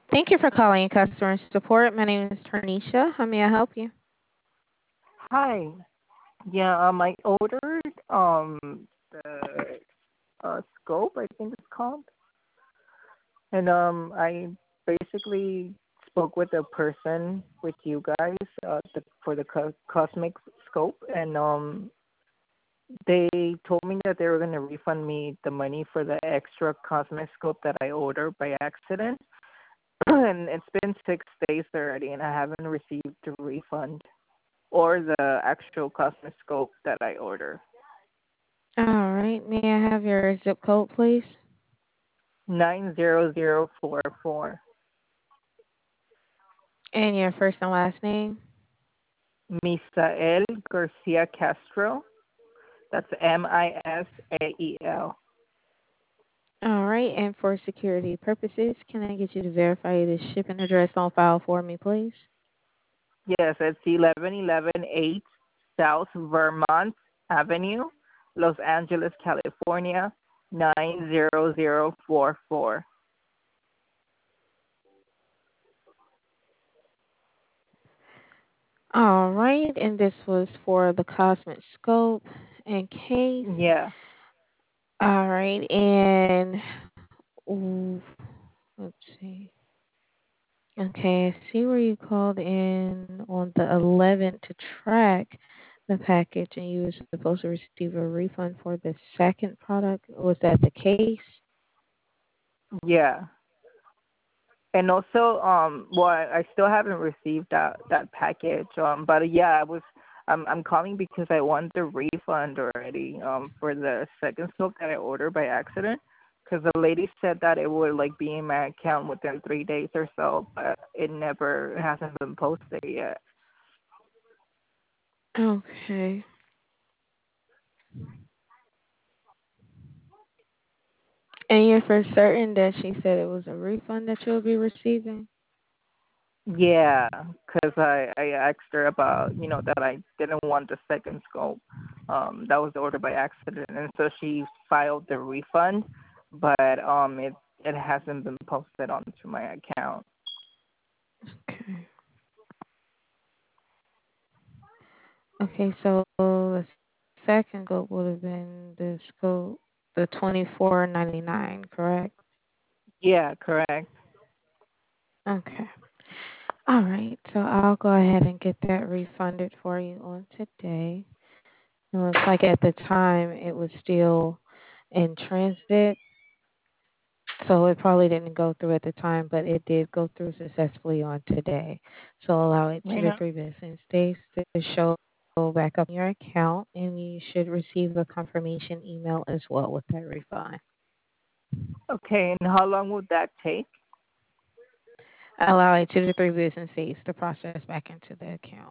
Thank you for calling customer support. My name is Tarnisha. How may I help you? Hi. Yeah, I ordered the scope, I think it's called, and I basically spoke with a person with you guys for the cosmic scope, and they told me that they were going to refund me the money for the extra cosmic scope that I ordered by accident, and it's been 6 days already, and I haven't received the refund or the actual cosmic scope that I ordered. All right. May I have your zip code, please? 90044. And your first and last name? Misael Garcia Castro. That's Misael. All right. And for security purposes, can I get you to verify the shipping address on file for me, please? Yes, it's 11118 South Vermont Avenue, Los Angeles, California, 90044. All right. And this was for the Cosmic Scope and case. Yeah. All right. And ooh, let's see. Okay, I see where you called in on the 11th to track the package, and you were supposed to receive a refund for the second product. Was that the case? Yeah. And also, well, I still haven't received that package. But yeah, I'm calling because I want the refund already. For the second soap that I ordered by accident, because the lady said that it would like be in my account within 3 days or so, but it hasn't been posted yet. Okay. And you're for certain that she said it was a refund that you'll be receiving? Yeah, because I asked her about that I didn't want the second scope. That was ordered by accident, and so she filed the refund, but it hasn't been posted onto my account. Okay. Okay, so the second scope would have been the scope, the 24.99, correct? Yeah, correct. Okay. All right, so I'll go ahead and get that refunded for you on today. It looks like at the time it was still in transit, so it probably didn't go through at the time, but it did go through successfully on today. So allow it two to Yeah. three business days to show back up in your account, and you should receive a confirmation email as well with that refund. Okay, and how long would that take? Allow it 2 to 3 business days to process back into the account.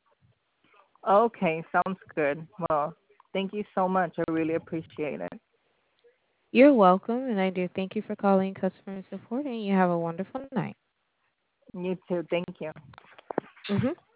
Okay, sounds good. Well, thank you so much. I really appreciate it. You're welcome, and I do thank you for calling customer support, and you have a wonderful night. You too. Thank you. Mm-hmm.